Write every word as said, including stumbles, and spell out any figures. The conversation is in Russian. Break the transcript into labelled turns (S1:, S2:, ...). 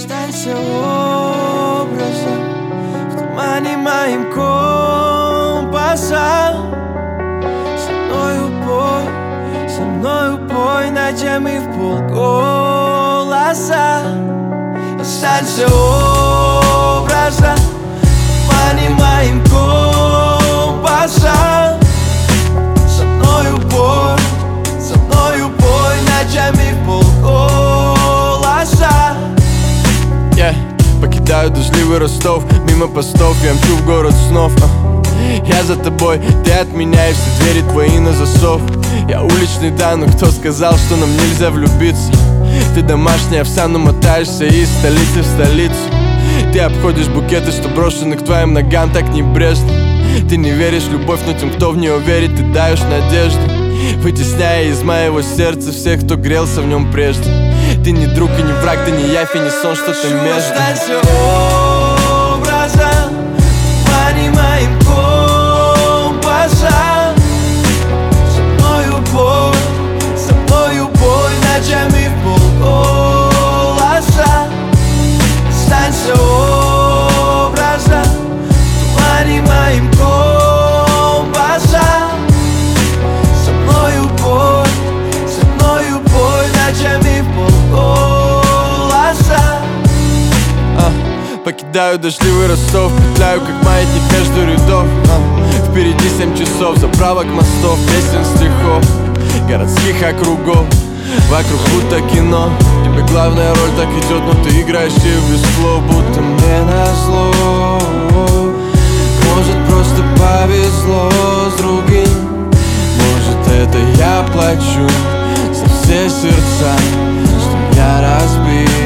S1: Блуждайся образом в тумане моим компаса. Со мною пой, со мною пой ночами в полголоса. Останься образом в тумане моим компаса. Со мною пой, со мною пой ночами в полголоса.
S2: Yeah. Покидаю дождливый Ростов, мимо постов я мчу в город снов. uh. Я за тобой, ты от меня, и все двери твои на засов. Я уличный, да, но кто сказал, что нам нельзя влюбиться? Ты домашняя овса, но мотаешься из столицы в столицу. Ты обходишь букеты, что брошены к твоим ногам так небрежно. Ты не веришь в любовь, но тем, кто в нее верит, ты даешь надежду, вытесняя из моего сердца всех, кто грелся в нем прежде. Ты не друг и не враг, ты не явь и не сон, что-то между.
S1: Блуждайся образом в тумане моим компаса. Со мною пой, со мною пой ночами в полголоса. Останься образом в тумане моим компаса. Со мною пой, со мною пой ночами в полголоса.
S2: а, Покидаю дождливый Ростов, петляю как маятник между рядов. а, Впереди семь часов, заправок мостов, песен, стихов, городских округов. Вокруг будто кино, тебе главная роль так идет, но ты играешь ее без слов, будто мне назло. Может, просто повезло с другим, может, это я плачу за все сердца, что я разбил.